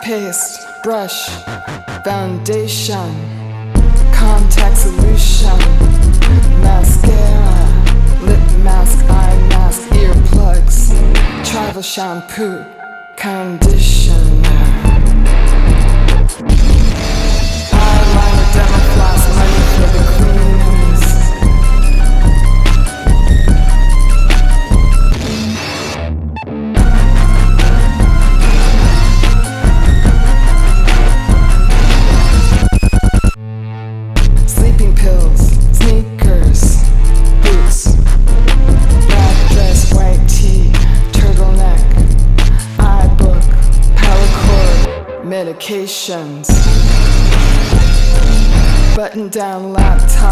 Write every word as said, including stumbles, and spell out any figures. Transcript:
toothpaste, brush, foundation, contact solution, mascara, lip mask, eye mask, earplugs, travel shampoo, conditioner, eyeliner, demo floss, money for the cleaners. Sleeping pills, sneakers, boots, black dress, white tee, turtleneck, iBook, power cord, medications, button down laptop.